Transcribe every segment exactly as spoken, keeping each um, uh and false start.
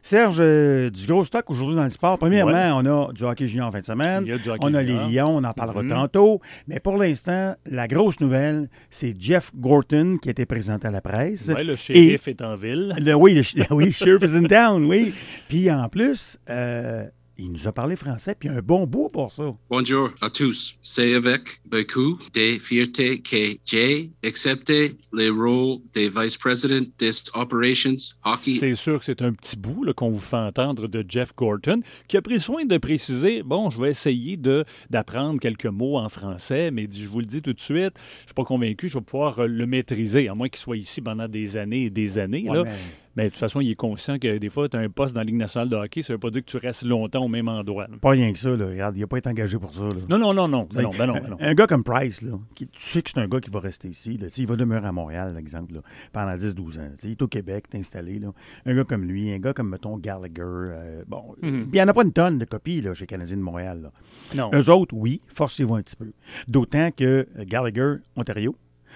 Serge, euh, du gros stock aujourd'hui dans le sport. Premièrement, Ouais. on a du hockey junior en fin de semaine. Il y a du hockey On a junior. les Lions, on en parlera Mhm. tantôt. Mais pour l'instant, la grosse nouvelle, c'est Jeff Gorton qui a été présenté à la presse. Ouais, le shérif est en ville. Le, oui, le, oui, Sheriff is in town, oui. Puis en plus, euh, il nous a parlé français, puis un bon bout pour ça. Bonjour à tous. C'est avec beaucoup de fierté que j'ai accepté le rôle de vice-président des operations hockey. C'est sûr que c'est un petit bout là, qu'on vous fait entendre de Jeff Gorton, qui a pris soin de préciser, bon, je vais essayer de, d'apprendre quelques mots en français, mais je vous le dis tout de suite, je ne suis pas convaincu, je vais pouvoir euh, le maîtriser, à moins qu'il soit ici pendant des années et des années. Ouais, là. mais- Mais de toute façon, il est conscient que des fois, tu as un poste dans la Ligue nationale de hockey, ça ne veut pas dire que tu restes longtemps au même endroit. là. Pas rien que ça, là. Regarde, il n'a pas été engagé pour ça, là. Non, non, non, non. Ben non, ben non, ben non. Un, un gars comme Price, là, qui, tu sais que c'est un gars qui va rester ici. Là. Tu sais, il va demeurer à Montréal, par exemple, là, pendant dix douze ans. Tu sais, il est au Québec, il est installé. Là. Un gars comme lui, un gars comme, mettons, Gallagher. euh, bon, Mhm. il n'y en a pas une tonne de copies là, chez Canadiens de Montréal. Là. Non. Eux autres, oui, forcez-vous un petit peu. D'autant que euh, Gallagher, Ontario,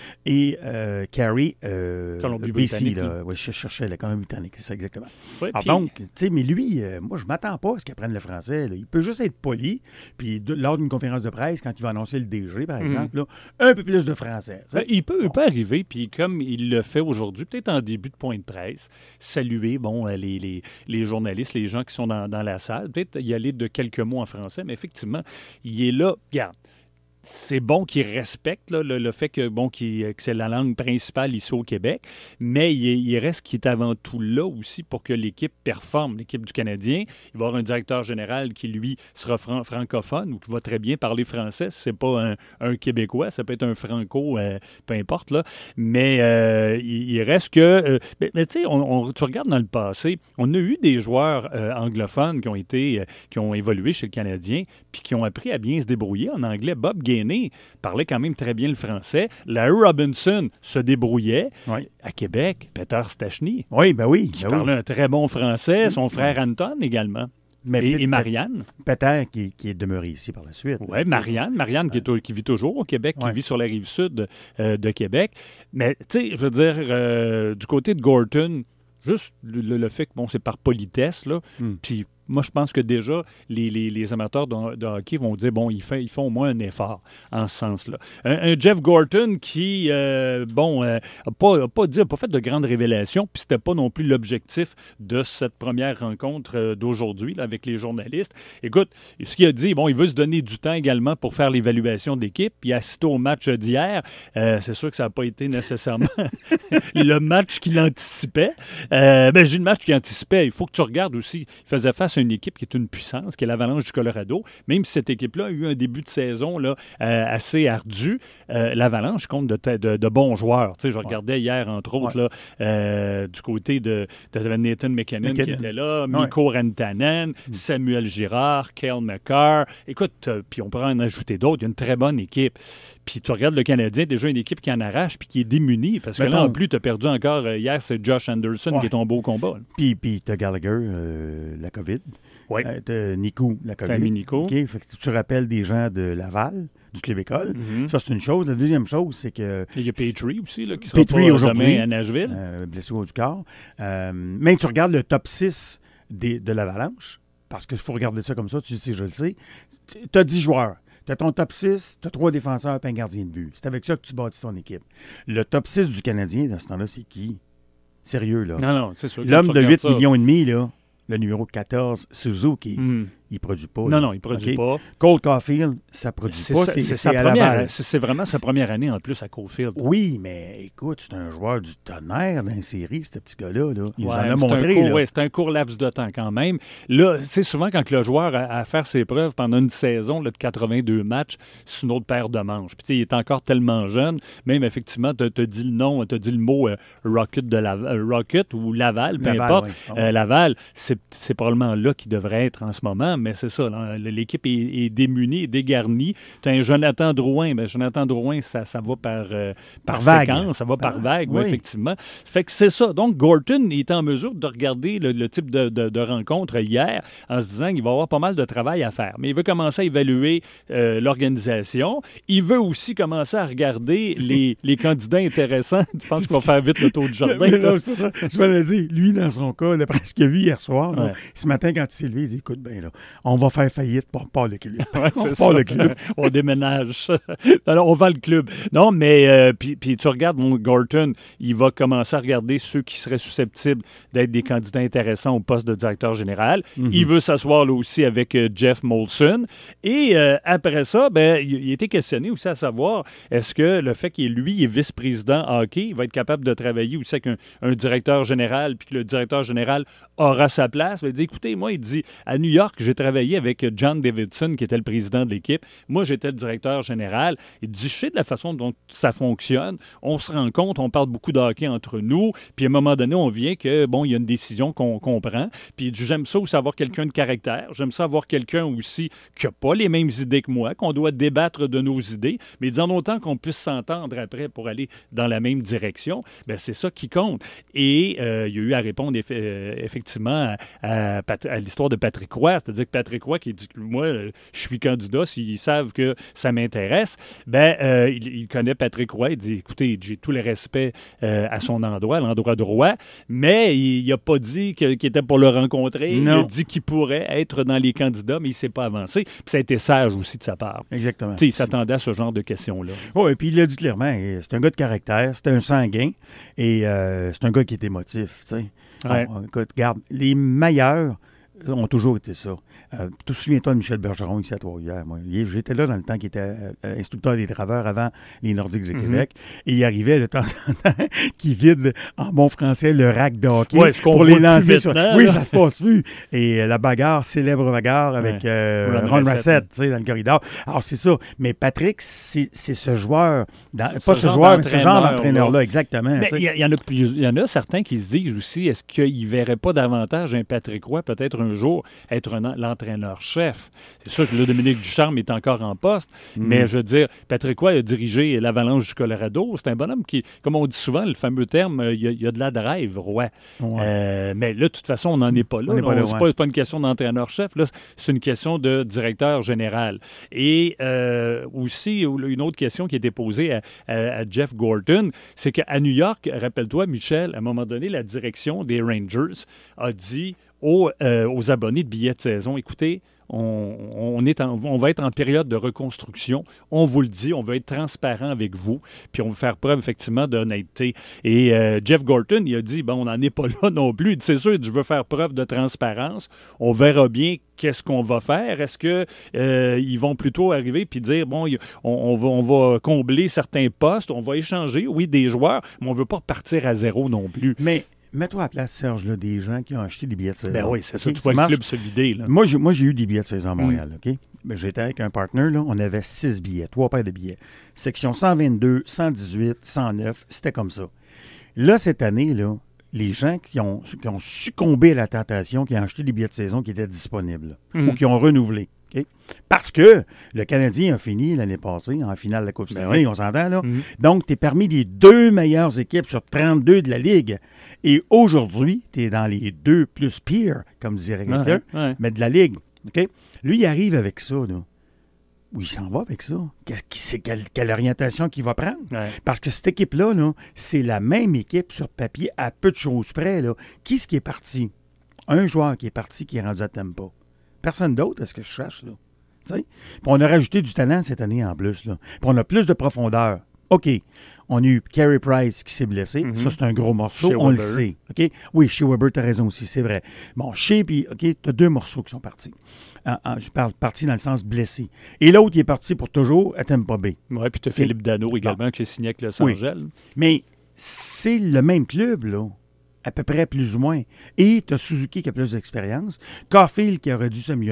et euh, Carey, euh, B C, Colombie-Britannique, là. Ouais, je cherchais la Colombie-Britannique, c'est ça exactement. Ouais, Alors puis- donc, tu sais, mais lui, euh, moi, je m'attends pas à ce qu'il apprenne le français. Là. Il peut juste être poli, puis de- lors d'une conférence de presse, quand il va annoncer le D G, par exemple, là, un peu plus de français. Ben, il, peut, il peut arriver, puis comme il le fait aujourd'hui, peut-être en début de point de presse, saluer bon, euh, les, les, les journalistes, les gens qui sont dans, dans la salle, peut-être y aller de quelques mots en français, mais effectivement, il est là. Regarde, c'est bon qu'il respecte là, le, le fait que, bon, qu'il- que c'est la langue principale ici au Québec, mais il, il reste qu'il est avant tout là aussi pour que l'équipe performe, l'équipe du Canadien. Il va y avoir un directeur général qui, lui, sera fran- francophone ou qui va très bien parler français. C'est pas un, un Québécois, ça peut être un franco, euh, peu importe, là. Mais euh, il, il reste que... euh, mais mais tu sais, on, on- tu regardes dans le passé, on a eu des joueurs euh, anglophones qui ont été, euh, qui ont évolué chez le Canadien, puis qui ont appris à bien se débrouiller en anglais. Bob Gainey parlait quand même très bien le français. Larry Robinson se débrouillait. Oui. À Québec, Peter Stachny, Oui, ben oui. qui ben oui. parlait un très bon français. Son frère Anton également. Mais Et, Pet- et Marianne. Peter qui, qui est demeuré ici par la suite. Oui, là, tu sais. Marianne. Marianne qui, est au- qui vit toujours au Québec, qui Ouais. vit sur la rive sud euh, de Québec. Mais, tu sais, je veux dire, euh, du côté de Gorton, juste le, le- le fait que, bon, c'est par politesse, là, Hmm. puis moi, je pense que déjà, les, les- les amateurs de, de hockey vont dire, bon, ils, fait- ils font au moins un effort en ce sens-là. Un, un Jeff Gorton qui, euh, bon, n'a pas, a pas, dit- a pas fait de grandes révélations, puis c'était pas non plus l'objectif de cette première rencontre euh, d'aujourd'hui là, avec les journalistes. Écoute, ce qu'il a dit, bon, il veut se donner du temps également pour faire l'évaluation d'équipe, puis assister au match d'hier. Euh, c'est sûr que ça n'a pas été nécessairement le match qu'il anticipait. Euh, ben, j'ai le match qu'il anticipait. Il faut que tu regardes aussi. Il faisait face à une équipe qui est une puissance, qui est l'Avalanche du Colorado. Même si cette équipe-là a eu un début de saison là, euh, assez ardu, euh, l'Avalanche compte de, ta- de, de bons joueurs. Tu sais, je regardais hier, entre autres, là, euh, du côté de, de Nathan McKinnon, qui McKinnon. était là, Ouais. Mikko Rantanen, Samuel Girard, Cale Makar. Écoute, euh, puis on pourrait en ajouter d'autres. Il y a une très bonne équipe. Puis tu regardes le Canadien, déjà une équipe qui en arrache puis qui est démunie. Parce que Mettons- là, en plus, tu as perdu encore euh, hier, c'est Josh Anderson Ouais. qui est ton beau combat. là. Puis, puis tu as Gallagher, euh, la COVID. Oui. Euh, t'as Nico, la COVID. Samy Nico. OK, fait que tu rappelles des gens de Laval, du Club École. Mhm. Ça, c'est une chose. La deuxième chose, c'est que... Il y a Petrie aussi, là, qui sera Petrie pas, euh, aujourd'hui. demain à Nashville. Euh, blessé au haut du corps. Euh, mais tu regardes le top six des, de l'Avalanche, parce qu'il faut regarder ça comme ça, tu sais, je le sais. Tu as dix joueurs. Tu as ton top six, tu as trois défenseurs et un gardien de but. C'est avec ça que tu bâtis ton équipe. Le top six du Canadien, dans ce temps-là, c'est qui? Sérieux, là. Non, non, c'est sûr. Quand L'homme tu de regardes huit ça- millions et demi, là, le numéro quatorze, Suzuki, Mhm. il produit pas. Non, là. non, il ne produit OK? pas. Cole Caulfield, ça produit C'est pas. sa- C'est c'est c'est sa à première- Laval. c'est- c'est vraiment sa C'est- première année en plus à Caulfield. Oui, mais écoute, c'est un joueur du tonnerre dans les séries, ce petit gars-là. Là. Il nous Ouais, en a c'est un montré. court- là. ouais, c'est un court laps de temps quand même. Là, c'est souvent quand le joueur a à faire ses preuves pendant une saison là, de quatre-vingt-deux matchs, c'est une autre paire de manches. Puis, tu sais, il est encore tellement jeune. Même, effectivement, tu as dit le nom, tu as dit le mot euh, Rocket, de la, Rocket ou Laval, peu Laval, importe. oui. Euh, Laval, c'est c'est probablement là qu'il devrait être en ce moment. mais c'est ça. Là, l'équipe est, est démunie, dégarnie. Tu as un Jonathan Drouin. Ben, Jonathan Drouin, ça, ça va par, euh, par, par séquence, vague. ça va par, par vague, oui. oui, effectivement. Fait que c'est ça. Donc, Gorton est en mesure de regarder le, le type de, de, de rencontre hier en se disant qu'il va avoir pas mal de travail à faire. Mais il veut commencer à évaluer euh, l'organisation. Il veut aussi commencer à regarder les, les candidats intéressants. Tu penses qu'il va faire vite le tour du jardin? Mais non, c'est pas ça. Je vais le dire. Lui, dans son cas, d'après ce qu'il a vu hier soir, là, ouais. ce matin, quand il s'est levé, il dit, écoute, bien là, on va faire faillite pour pas le club. Ouais, on part le club. On déménage. Alors, on vend le club. Non, mais euh, puis, puis tu regardes, mon Gorton, il va commencer à regarder ceux qui seraient susceptibles d'être des candidats intéressants au poste de directeur général. Mm-hmm. Il veut s'asseoir là aussi avec euh, Jeff Molson. Et euh, après ça, ben, il, il a été questionné aussi à savoir, est-ce que le fait qu'il lui est vice-président hockey, il va être capable de travailler aussi avec un, un directeur général, puis que le directeur général aura sa place? Il dit, écoutez, moi, il dit, à New York, j'ai travaillé avec John Davidson, qui était le président de l'équipe. Moi, j'étais le directeur général. Il dit, je sais de la façon dont ça fonctionne. On se rend compte, on parle beaucoup de hockey entre nous, puis à un moment donné, on vient que, bon, il y a une décision qu'on, qu'on prend. Puis j'aime ça aussi avoir quelqu'un de caractère. J'aime ça avoir quelqu'un aussi qui n'a pas les mêmes idées que moi, qu'on doit débattre de nos idées, mais disons autant qu'on puisse s'entendre après pour aller dans la même direction, bien, c'est ça qui compte. Et euh, il y a eu à répondre eff- euh, effectivement à, à, à l'histoire de Patrick Roy, c'est-à-dire que Patrick Roy qui dit que moi, je suis candidat, s'ils savent que ça m'intéresse, ben euh, il, il connaît Patrick Roy, il dit, écoutez, j'ai tout le respect euh, à son endroit, à l'endroit de Roy, mais il n'a pas dit que, qu'il était pour le rencontrer, non. Il a dit qu'il pourrait être dans les candidats, mais il ne s'est pas avancé. Puis ça a été sage aussi de sa part. Exactement. T'sais, il s'attendait à ce genre de questions-là. Oui, et puis il l'a dit clairement, c'est un gars de caractère, c'est un sanguin, et euh, c'est un gars qui est émotif, tu sais. Ouais. On, écoute, regarde, les meilleurs ont toujours été ça. Euh, tu te souviens-toi de Michel Bergeron ici à Trois-Rivières? Moi, j'étais là dans le temps qu'il était euh, instructeur des draveurs avant les Nordiques du mm-hmm. Québec. Et il arrivait de temps en temps qui vide en bon français le rack de hockey ouais, pour les lancer sur. Là. Oui, ça se passe plus. Et euh, la bagarre, célèbre bagarre avec ouais. euh, Ron Russett, tu sais, dans le corridor. Alors, c'est ça. Mais Patrick, c'est, c'est ce joueur, dans, ce, pas ce ce joueur, mais ce genre d'entraîneur-là, exactement. Mais il y, y, y en a certains qui se disent aussi, est-ce qu'ils ne verraient pas davantage un Patrick Roy, peut-être un jour, être un, l'entraîneur-chef? C'est sûr que là, Dominique Ducharme est encore en poste, mm. mais je veux dire, Patrick Roy a dirigé l'Avalanche du Colorado. C'est un bonhomme qui, comme on dit souvent, le fameux terme, il y a, il y a de la drive, Roy. Ouais. Euh, mais là, de toute façon, on n'en est pas là. là, pas là c'est, ouais. pas, c'est pas une question d'entraîneur-chef, là, c'est une question de directeur général. Et euh, aussi, une autre question qui a été posée à, à, à Jeff Gorton, c'est qu'à New York, rappelle-toi, Michel, à un moment donné, la direction des Rangers a dit aux, euh, aux abonnés de billets de saison, écoutez, On, on, est en, on va être en période de reconstruction. On vous le dit, on va être transparent avec vous, puis on va faire preuve, effectivement, d'honnêteté. Et euh, Jeff Gorton, il a dit, bon, on n'en est pas là non plus. Il dit, c'est sûr, je veux faire preuve de transparence. On verra bien qu'est-ce qu'on va faire. Est-ce qu'ils euh, vont plutôt arriver puis dire, bon, on, on, va, on va combler certains postes, on va échanger, oui, des joueurs, mais on ne veut pas repartir à zéro non plus. Mais... Mets-toi à la place, Serge, là, des gens qui ont acheté des billets de saison. Ben oui, c'est okay? ça. Tu vois le club se vider. Là. Moi, j'ai, moi, j'ai eu des billets de saison à Montréal. Mm. OK? Ben, j'étais avec un partner. Là, on avait six billets, trois paires de billets. Section cent vingt-deux, cent dix-huit, cent neuf, c'était comme ça. Là, cette année, là, les gens qui ont, qui ont succombé à la tentation, qui ont acheté des billets de saison qui étaient disponibles mm. ou qui ont renouvelé. Okay? Parce que le Canadien a fini l'année passée en finale de la Coupe Stanley, ben oui. on s'entend là. Mm-hmm. Donc, tu es parmi les deux meilleures équipes sur trente-deux de la Ligue. Et aujourd'hui, tu es dans les deux plus pires, comme dirait quelqu'un, ouais, ouais. mais de la Ligue. Okay? Lui, il arrive avec ça. Là. Où il s'en va avec ça? Qu'est-ce, quelle, quelle orientation qu'il va prendre? Ouais. Parce que cette équipe-là, là, c'est la même équipe sur papier à peu de choses près. Là. Qui est-ce qui est parti? Un joueur qui est parti qui est rendu à Tampa. Personne d'autre, est-ce que je cherche, là? Puis on a rajouté du talent cette année en plus, là. Puis on a plus de profondeur. OK. On a eu Carey Price qui s'est blessé. Mm-hmm. Ça, c'est un gros morceau. Shea on Weber. le sait. OK? Oui, Shea Weber, tu as raison aussi, c'est vrai. Bon, Shea, puis, OK, tu as deux morceaux qui sont partis. En, en, je parle parti dans le sens blessé. Et l'autre, il est parti pour toujours à Tampa Bay. Oui, puis tu as Philippe Dano également bon. qui est signé avec Los Angeles. Oui. Mais c'est le même club, là. À peu près plus ou moins. Et tu as Suzuki qui a plus d'expérience. Caulfield qui aurait dû s'améliorer,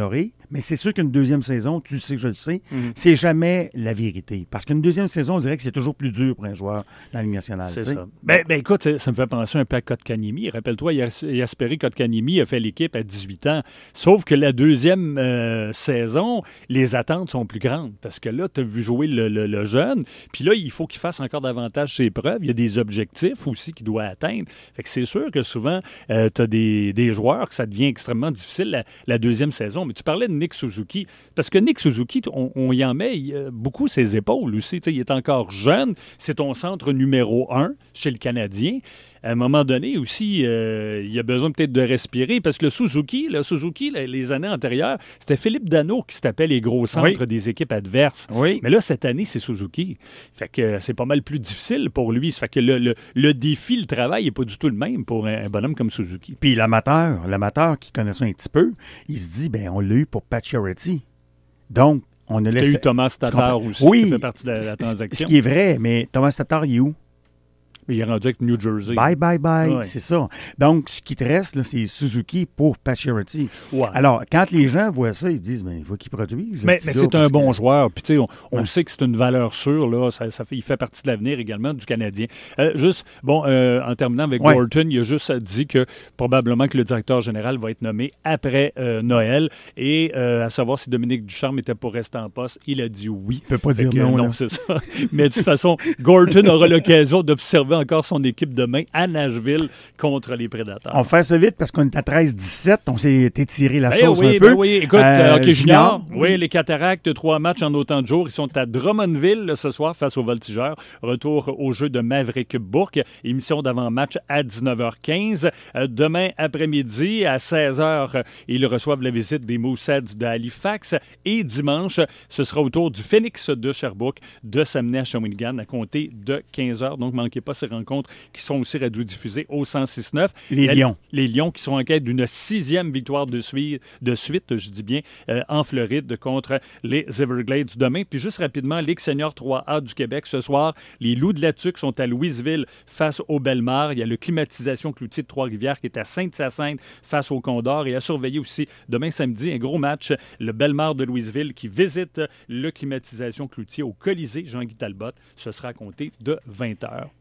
Mais c'est sûr qu'une deuxième saison, tu sais que je le sais, Mhm. c'est jamais la vérité. Parce qu'une deuxième saison, on dirait que c'est toujours plus dur pour un joueur dans la Ligue nationale. C'est tu sais. ça. Ben, ben, écoute, ça, ça me fait penser un peu à Kotkaniemi. Rappelle-toi, Yas- Jesperi Kotkaniemi a fait l'équipe à dix-huit ans. Sauf que la deuxième euh, saison, les attentes sont plus grandes. Parce que là, tu as vu jouer le, le- le jeune. Puis là, il faut qu'il fasse encore davantage ses preuves. Il y a des objectifs aussi qu'il doit atteindre. Fait que c'est sûr que souvent, euh, tu as des, des joueurs que ça devient extrêmement difficile la, la deuxième saison. Mais tu parlais de Nick Suzuki. Parce que Nick Suzuki, on, on y en met il, euh, beaucoup ses épaules aussi. Tu sais, il est encore jeune. C'est ton centre numéro un chez le Canadien. À un moment donné aussi, euh, il a besoin peut-être de respirer parce que le Suzuki, le Suzuki, là, les années antérieures, c'était Philippe Danault qui se tapait les gros centres Oui. des équipes adverses. Oui. Mais là, cette année, c'est Suzuki. Fait que euh, c'est pas mal plus difficile pour lui. Ça fait que le, le, le défi, le travail n'est pas du tout le même pour un, un bonhomme comme Suzuki. Puis l'amateur, l'amateur qui connaît ça un petit peu, il se dit, ben on l'a eu pour Pacioretty. Donc, on a Il y a laissé... eu Thomas Tatar aussi oui, qui fait partie de la, la c- transaction. Ce qui est vrai, mais Thomas Tatar, il est où? Mais il est rendu avec New Jersey. Bye, bye, bye. Ouais. C'est ça. Donc, ce qui te reste, là, c'est Suzuki pour Pacioretty. Ouais. Alors, quand les gens voient ça, ils disent, ben, il faut qu'ils produisent. Mais, le petit mais gars, c'est un parce bon que- joueur. Puis, tu sais, on, on Ouais. sait que c'est une valeur sûre. Là. Ça, ça fait, il fait partie de l'avenir également du Canadien. Euh, juste, bon, euh, en terminant avec Ouais. Gorton, il a juste dit que probablement que le directeur général va être nommé après euh, Noël. Et euh, à savoir si Dominique Ducharme était pour rester en poste, il a dit oui. Il peut pas Fait dire que, non. non, là. c'est ça. Mais de toute façon, Gorton aura l'occasion d'observer encore son équipe demain à Nashville contre les Prédateurs. On fait ça vite parce qu'on est à treize dix-sept. On s'est étiré la Eh sauce oui, un ben peu. oui, écoute, Euh, euh, hockey junior, junior, oui, les Cataractes, trois matchs en autant de jours. Ils sont à Drummondville là, ce soir face aux Voltigeurs. Retour au jeu de Maverick Bourque. Émission d'avant-match à dix-neuf heures quinze. Euh, demain après-midi, à seize heures, euh, ils reçoivent la visite des Mooseheads de Halifax. Et dimanche, ce sera au tour du Phoenix de Sherbrooke de s'amener à Shawinigan à compter de quinze heures. Donc, ne manquez pas ces rencontres qui sont aussi radiodiffusées au cent six neuf. Les La- Lions. Les Lions qui sont en quête d'une sixième victoire de suite, de suite je dis bien, euh, en Floride contre les Everglades demain. Puis juste rapidement, Ligue senior trois A du Québec ce soir, les Loups de la Tuque sont à Louisville face au Bellemare. Il y a le Climatisation Cloutier de Trois-Rivières qui est à Sainte-Hyacinthe face au Condor. Et à surveiller aussi demain samedi, un gros match, le Bellemare de Louisville qui visite le Climatisation Cloutier au Colisée Jean-Guy Talbot. Ce sera à compter de vingt heures.